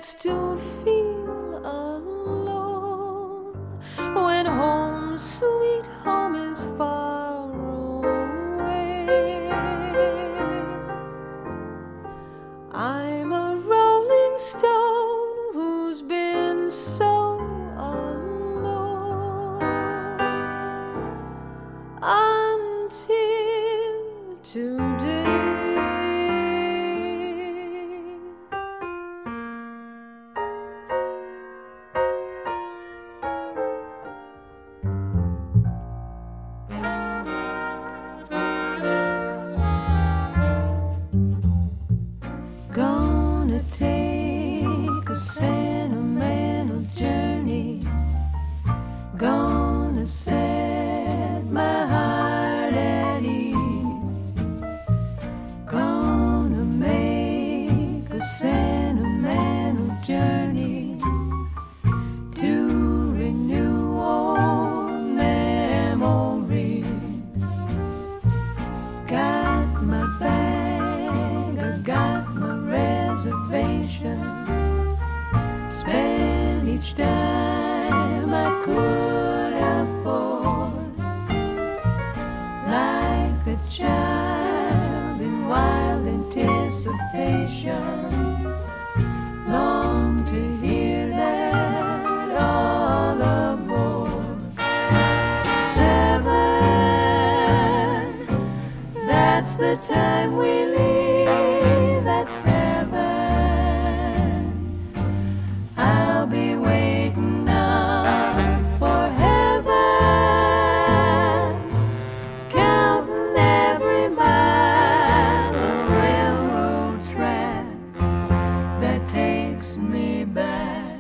gets to feel alone when home, sweet home, is far away. I'm a rolling stone who's been so alone until today. Gonna take a sentimental journey, gonna set my heart at ease, gonna make a sentimental journey to renew old memories. Got my bag, I got my reservation, spend each dime I could afford, like a child in wild anticipation, long to hear that all aboard. 7, that's the time we leave at 7. I'll be waiting up for heaven, counting every mile of railroad track that takes me back.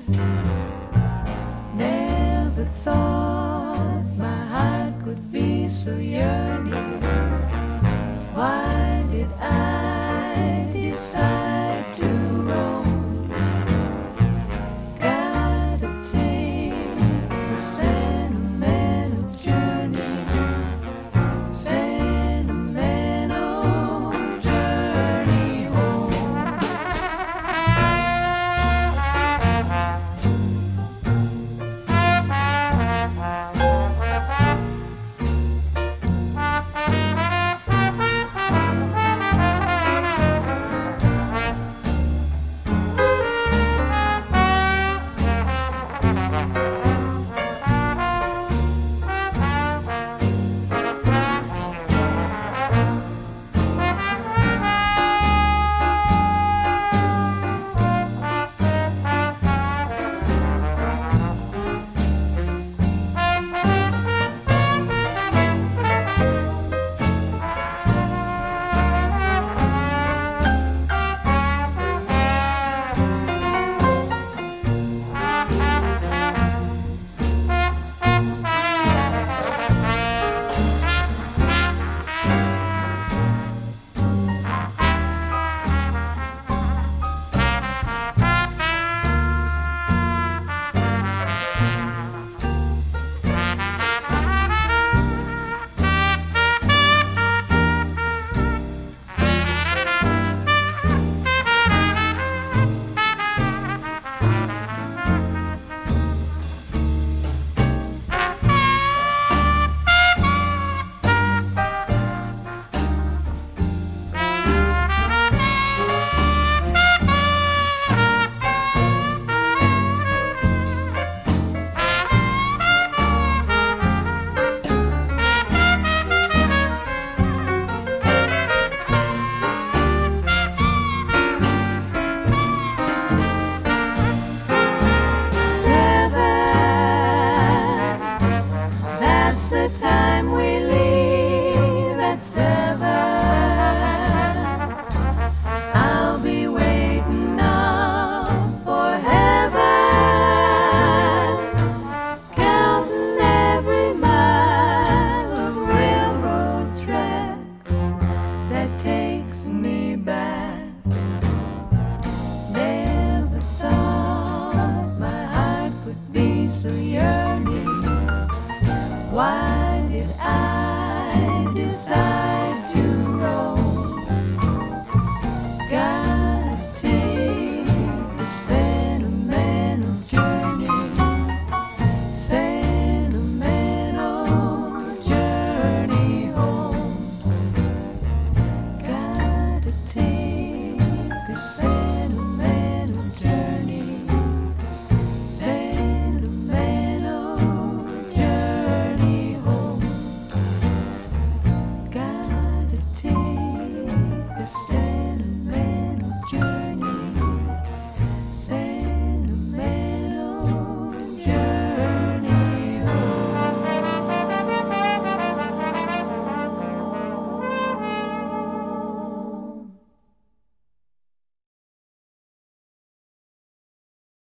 Never thought my heart could be so yearning. Why did I decide to roam? Gotta take a sentimental journey, sentimental journey home. Time we leave at 7. I'll be waiting up for heaven, counting every mile of railroad track that takes me back. Never thought my heart could be so yearning. Why